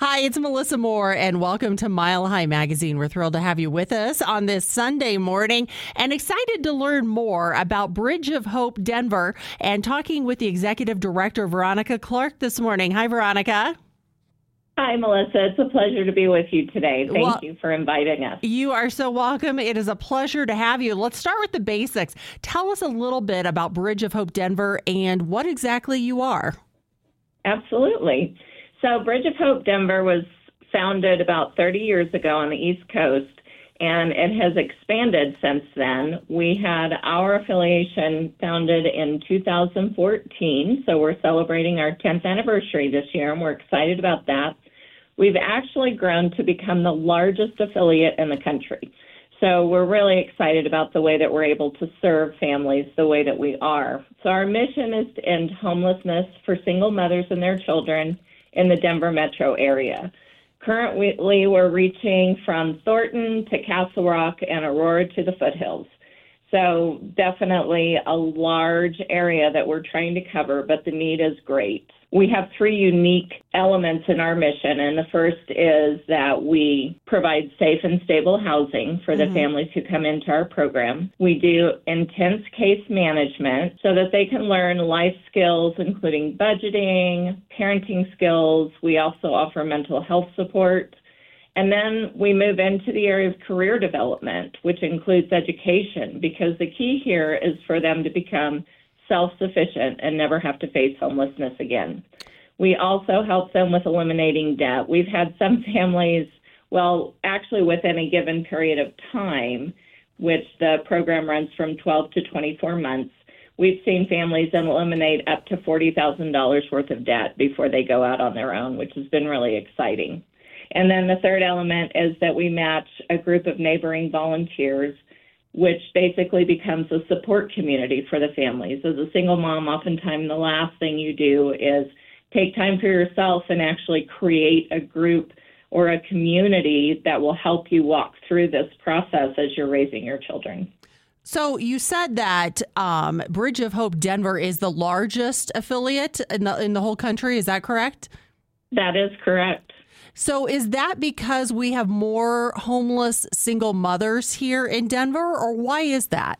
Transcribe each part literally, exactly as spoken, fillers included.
Hi, it's Melissa Moore, and welcome to Mile High Magazine. We're thrilled to have you with us on this Sunday morning and excited to learn more about Bridge of Hope Denver and talking with the Executive Director, Veronica Clark, this morning. Hi, Veronica. Hi, Melissa. It's a pleasure to be with you today. Thank well, you for inviting us. You are so welcome. It is a pleasure to have you. Let's start with the basics. Tell us a little bit about Bridge of Hope Denver and what exactly you are. Absolutely. So Bridge of Hope Denver was founded about thirty years ago on the East Coast, and it has expanded since then. We had our affiliation founded in two thousand fourteen, so we're celebrating our tenth anniversary this year, and we're excited about that. We've actually grown to become the largest affiliate in the country. So we're really excited about the way that we're able to serve families the way that we are. So our mission is to end homelessness for single mothers and their children in the Denver metro area. Currently, we're reaching from Thornton to Castle Rock and Aurora to the foothills. So definitely a large area that we're trying to cover, but the need is great. We have three unique elements in our mission, and the first is that we provide safe and stable housing for the mm-hmm. families who come into our program. We do intense case management so that they can learn life skills, including budgeting, parenting skills. We also offer mental health support. And then we move into the area of career development, which includes education, because the key here is for them to become self-sufficient and never have to face homelessness again. We also help them with eliminating debt. We've had some families, well, actually within a given period of time, which the program runs from twelve to twenty-four months, we've seen families eliminate up to forty thousand dollars worth of debt before they go out on their own, which has been really exciting. And then the third element is that we match a group of neighboring volunteers, which basically becomes a support community for the families. As a single mom, oftentimes the last thing you do is take time for yourself and actually create a group or a community that will help you walk through this process as you're raising your children. So you said that um, Bridge of Hope Denver is the largest affiliate in the, in the whole country. Is that correct? That is correct. So is that because we have more homeless single mothers here in Denver, or why is that?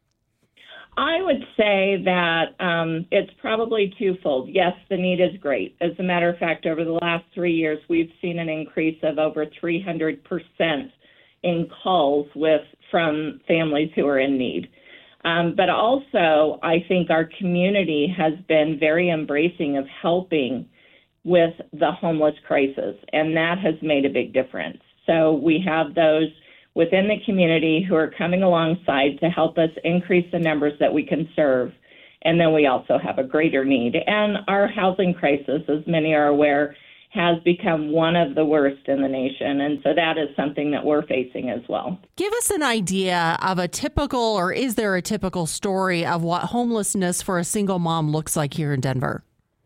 I would say that um, it's probably twofold. Yes, the need is great. As a matter of fact, over the last three years, we've seen an increase of over three hundred percent in calls with from families who are in need. Um, but also, I think our community has been very embracing of helping with the homeless crisis, and that has made a big difference. So we have those within the community who are coming alongside to help us increase the numbers that we can serve. And then we also have a greater need. And our housing crisis, as many are aware, has become one of the worst in the nation. And so that is something that we're facing as well. Give us an idea of a typical, or is there a typical story of what homelessness for a single mom looks like here in Denver?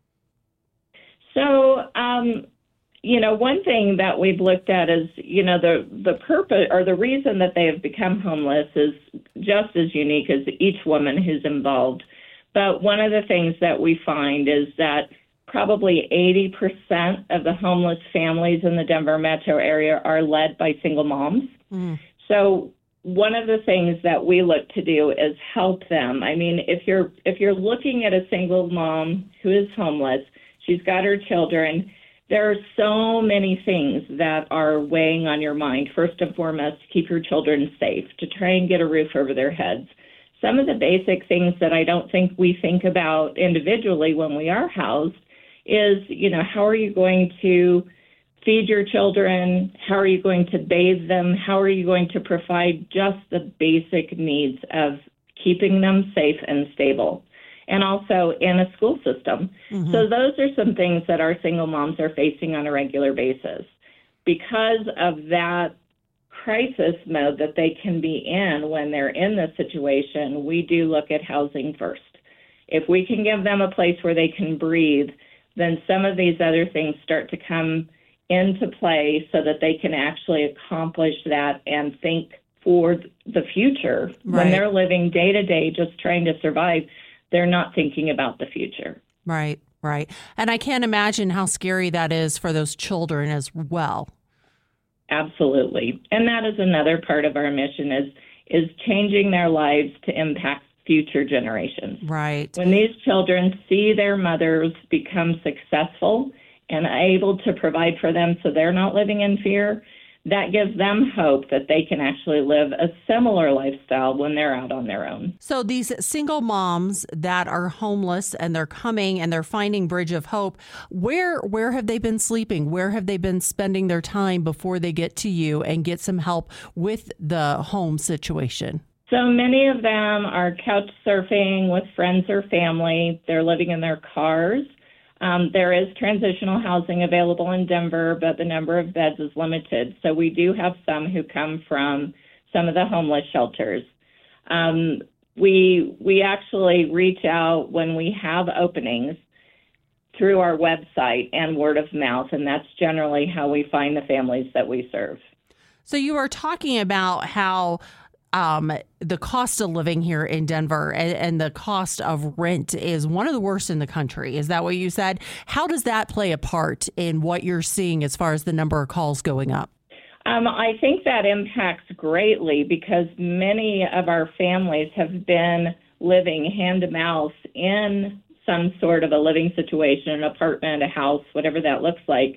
So, um, you know, one thing that we've looked at is, you know, the, the purpose or the reason that they have become homeless is just as unique as each woman who's involved. But one of the things that we find is that probably eighty percent of the homeless families in the Denver metro area are led by single moms. Mm. So one of the things that we look to do is help them. I mean, if you're if you're looking at a single mom who is homeless, she's got her children. There are so many things that are weighing on your mind. First and foremost, to keep your children safe, to try and get a roof over their heads. Some of the basic things that I don't think we think about individually when we are housed is, you know, how are you going to feed your children? How are you going to bathe them? How are you going to provide just the basic needs of keeping them safe and stable? And also in a school system. Mm-hmm. So those are some things that our single moms are facing on a regular basis. Because of that crisis mode that they can be in when they're in this situation, we do look at housing first. If we can give them a place where they can breathe, then some of these other things start to come into play so that they can actually accomplish that and think for the future. Right. When they're living day to day just trying to survive, they're not thinking about the future. Right. Right. And I can't imagine how scary that is for those children as well. Absolutely. And that is another part of our mission is is changing their lives to impact future generations. Right. When these children see their mothers become successful and able to provide for them so they're not living in fear, that gives them hope that they can actually live a similar lifestyle when they're out on their own. So these single moms that are homeless and they're coming and they're finding Bridge of Hope, where where have they been sleeping? Where have they been spending their time before they get to you and get some help with the home situation? So many of them are couch surfing with friends or family. They're living in their cars. Um, there is transitional housing available in Denver, but the number of beds is limited. So we do have some who come from some of the homeless shelters. Um, we we actually reach out when we have openings through our website and word of mouth, and that's generally how we find the families that we serve. So you were talking about how Um, the cost of living here in Denver and, and the cost of rent is one of the worst in the country. Is that what you said? How does that play a part in what you're seeing as far as the number of calls going up? Um, I think that impacts greatly because many of our families have been living hand to mouth in some sort of a living situation, an apartment, a house, whatever that looks like.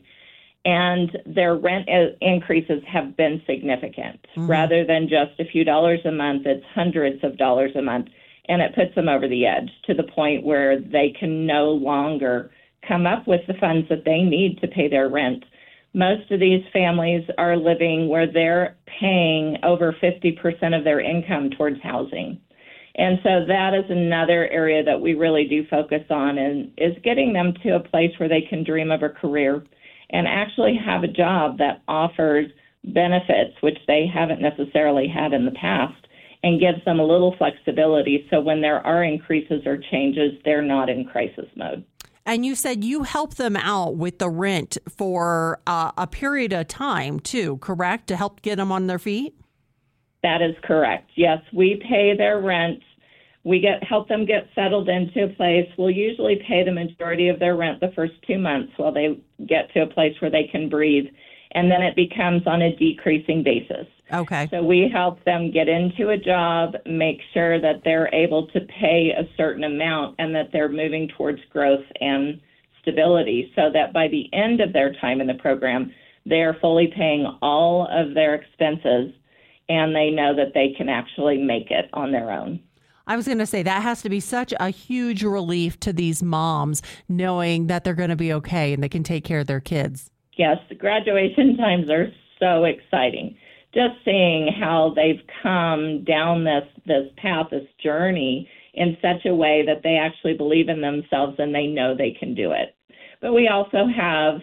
And their rent increases have been significant. Mm-hmm. Rather than just a few dollars a month, it's hundreds of dollars a month. And it puts them over the edge to the point where they can no longer come up with the funds that they need to pay their rent. Most of these families are living where they're paying over fifty percent of their income towards housing. And so that is another area that we really do focus on, and is getting them to a place where they can dream of a career and actually have a job that offers benefits, which they haven't necessarily had in the past, and gives them a little flexibility so when there are increases or changes, they're not in crisis mode. And you said you help them out with the rent for uh, a period of time, too, correct, to help get them on their feet? That is correct. Yes, we pay their rent. We get help them get settled into a place. We'll usually pay the majority of their rent the first two months while they get to a place where they can breathe, and then it becomes on a decreasing basis. Okay. So we help them get into a job, make sure that they're able to pay a certain amount and that they're moving towards growth and stability so that by the end of their time in the program, they're fully paying all of their expenses and they know that they can actually make it on their own. I was going to say that has to be such a huge relief to these moms knowing that they're going to be okay and they can take care of their kids. Yes, the graduation times are so exciting. Just seeing how they've come down this, this path, this journey in such a way that they actually believe in themselves and they know they can do it. But we also have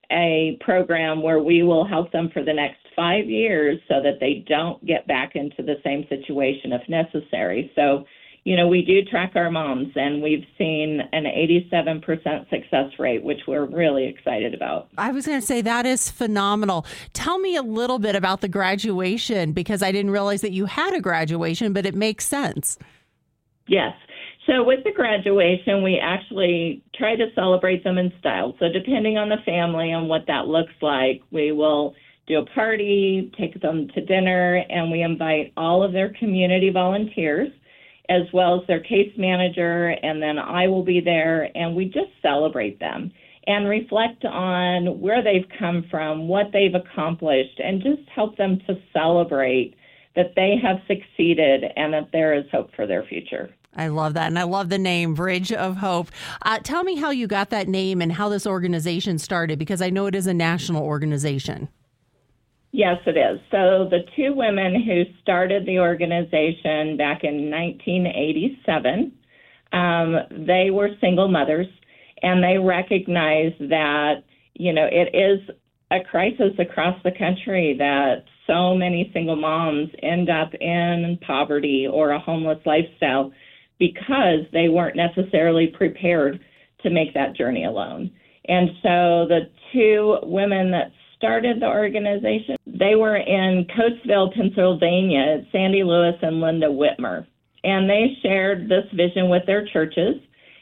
a program where we will help them for the next five years so that they don't get back into the same situation if necessary. So, you know, we do track our moms, and we've seen an eighty-seven percent success rate, which we're really excited about. I was going to say that is phenomenal. Tell me a little bit about the graduation, because I didn't realize that you had a graduation, but it makes sense. Yes. So with the graduation, we actually try to celebrate them in style. So depending on the family and what that looks like, we will do a party, take them to dinner, and we invite all of their community volunteers, as well as their case manager, and then I will be there, and we just celebrate them and reflect on where they've come from, what they've accomplished, and just help them to celebrate that they have succeeded and that there is hope for their future. I love that. And I love the name, Bridge of Hope. Uh, tell me how you got that name and how this organization started, because I know it is a national organization. Yes, it is. So the two women who started the organization back in nineteen eighty-seven, um, they were single mothers, and they recognized that, you know, it is a crisis across the country that so many single moms end up in poverty or a homeless lifestyle because they weren't necessarily prepared to make that journey alone. And so the two women that started the organization, they were in Coatesville, Pennsylvania, Sandy Lewis and Linda Whitmer. And they shared this vision with their churches.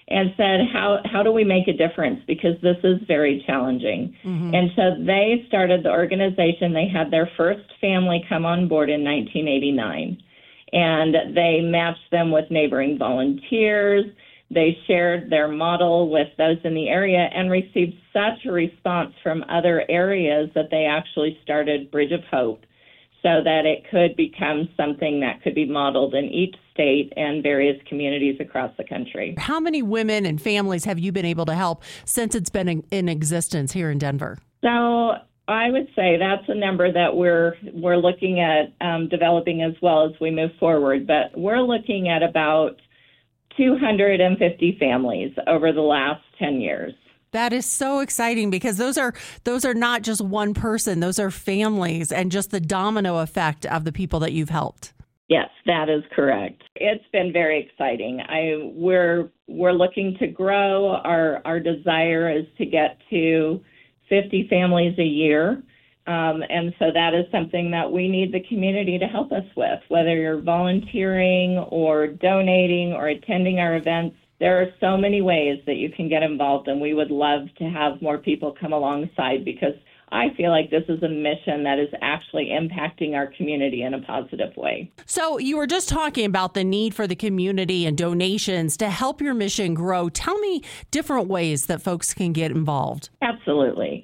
and said, how, how do we make a difference? Because this is very challenging. Mm-hmm. And so they started the organization. They had their first family come on board in nineteen eighty-nine. And they matched them with neighboring volunteers. They shared their model with those in the area and received such a response from other areas that they actually started Bridge of Hope so that it could become something that could be modeled in each state and various communities across the country. How many women and families have you been able to help since it's been in, in existence here in Denver? So I would say that's a number that we're we're looking at um, developing as well as we move forward. But we're looking at about two hundred fifty families over the last ten years. That is so exciting because those are those are not just one person. Those are families and just the domino effect of the people that you've helped. Yes, that is correct. It's been very exciting. I we're we're looking to grow. Our our desire is to get to fifty families a year. Um, and so that is something that we need the community to help us with, whether you're volunteering or donating or attending our events. There are so many ways that you can get involved, and we would love to have more people come alongside because I feel like this is a mission that is actually impacting our community in a positive way. So you were just talking about the need for the community and donations to help your mission grow. Tell me different ways that folks can get involved. Absolutely.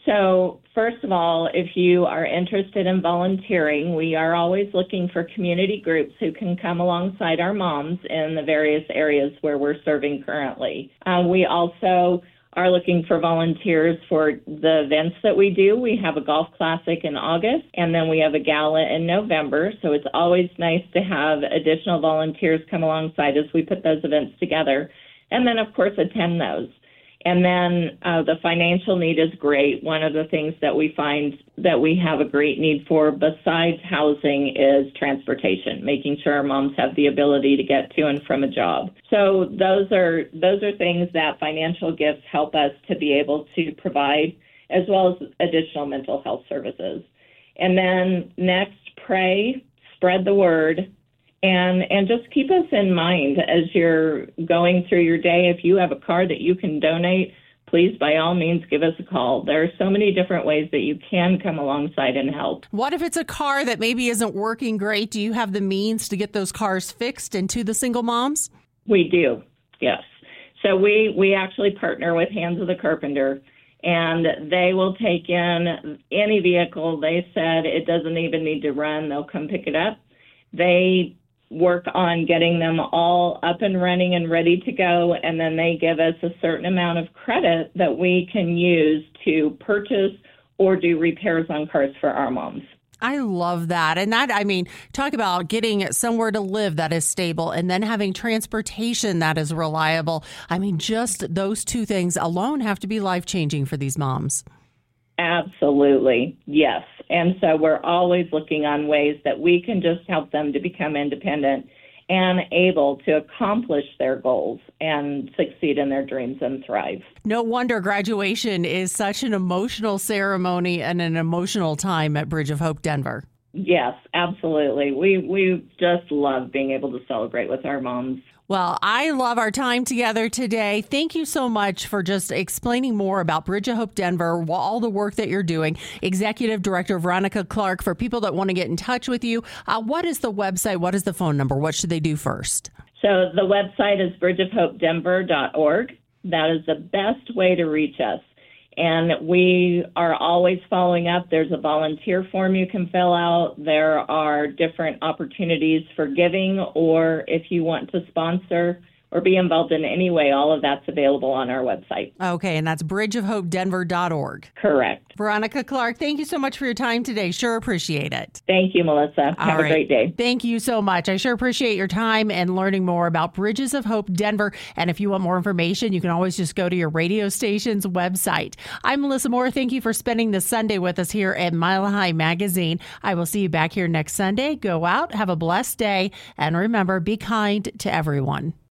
So first of all, if you are interested in volunteering, we are always looking for community groups who can come alongside our moms in the various areas where we're serving currently. Uh, we also are looking for volunteers for the events that we do. We have a golf classic in August, and then we have a gala in November. So it's always nice to have additional volunteers come alongside as we put those events together. And then, of course, attend those. And then uh, the financial need is great. One of the things that we find that we have a great need for besides housing is transportation, making sure our moms have the ability to get to and from a job. So those are those are things that financial gifts help us to be able to provide, as well as additional mental health services. And then next, pray, spread the word. And and just keep us in mind as you're going through your day. If you have a card that you can donate, please, by all means, give us a call. There are so many different ways that you can come alongside and help. What if it's a car that maybe isn't working great? Do you have the means to get those cars fixed and to the single moms? We do, yes. So we, we actually partner with Hands of the Carpenter, and they will take in any vehicle. They said it doesn't even need to run. They'll come pick it up. They work on getting them all up and running and ready to go, and then they give us a certain amount of credit that we can use to purchase or do repairs on cars for our moms. I love that. And that, I mean, talk about getting somewhere to live that is stable and then having transportation that is reliable. I mean, just those two things alone have to be life-changing for these moms. Absolutely. Yes. And so we're always looking on ways that we can just help them to become independent and able to accomplish their goals and succeed in their dreams and thrive. No wonder graduation is such an emotional ceremony and an emotional time at Bridge of Hope Denver. Yes, absolutely. We we just love being able to celebrate with our moms. Well, I love our time together today. Thank you so much for just explaining more about Bridge of Hope Denver, all the work that you're doing. Executive Director Veronica Clark, for people that want to get in touch with you, uh, what is the website? What is the phone number? What should they do first? So the website is bridge of hope denver dot org. That is the best way to reach us. And we are always following up. There's a volunteer form you can fill out. There are different opportunities for giving, or if you want to sponsor or be involved in any way, all of that's available on our website. Okay, and that's bridge of hope denver dot org. Correct. Veronica Clark, thank you so much for your time today. Sure appreciate it. Thank you, Melissa. All Have right. a great day. Thank you so much. I sure appreciate your time and learning more about Bridges of Hope Denver. And if you want more information, you can always just go to your radio station's website. I'm Melissa Moore. Thank you for spending this Sunday with us here at Mile High Magazine. I will see you back here next Sunday. Go out, have a blessed day, and remember, be kind to everyone.